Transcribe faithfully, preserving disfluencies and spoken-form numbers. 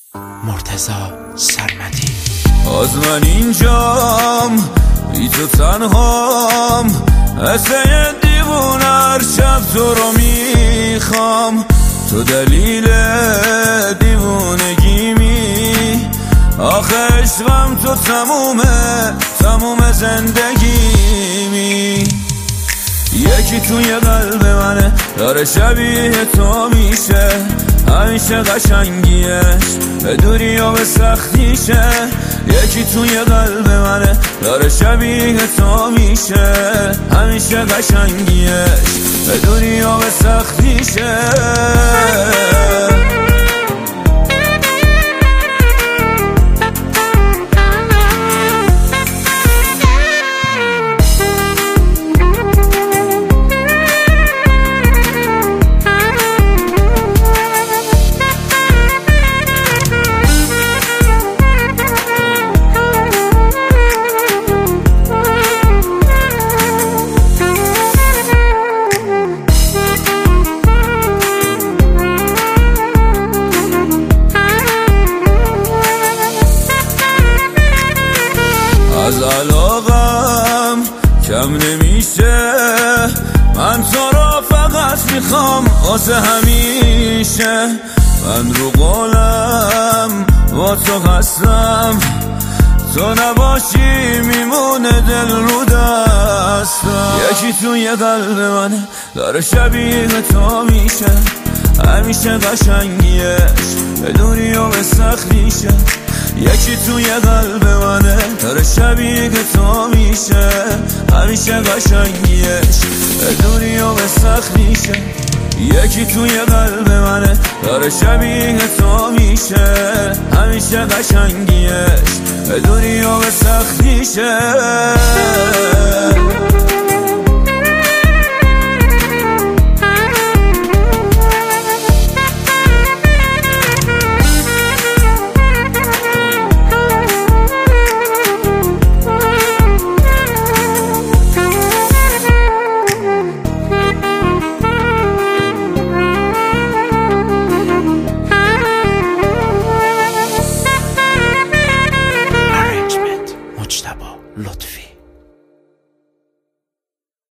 مرتضی سرمدی. از من اینجام بی تو تنهام، مثل یه دیوونه هر شب تو رو میخوام. تو دلیل دیوونگیمی، آخه عشقم تو تمومه تموم زندگیمی. یکی توی قلب منه داره شبیه تو میشه، همیشه قشنگیش به دوری و به سختیشه. یکی توی قلب منه داره شبیه تو میشه، همیشه قشنگیش به دوری و به سختیشه. از علاقم کم نمیشه، من تو را فقط میخوام واسه همیشه. من رو قولم با تو هستم، تو نباشی میمونه دل رو دستم. یکی توی قلب منه داره شبیه تو میشه، همیشه قشنگیش به دوری و به سختیشه. یکی توی قلب منه داره شبیه تو میشه، همیشه قشنگیش به دوری و به سختیشه. یکی توی قلب منه داره شبیه تو میشه، همیشه قشنگیش به دوری و به سختیشه.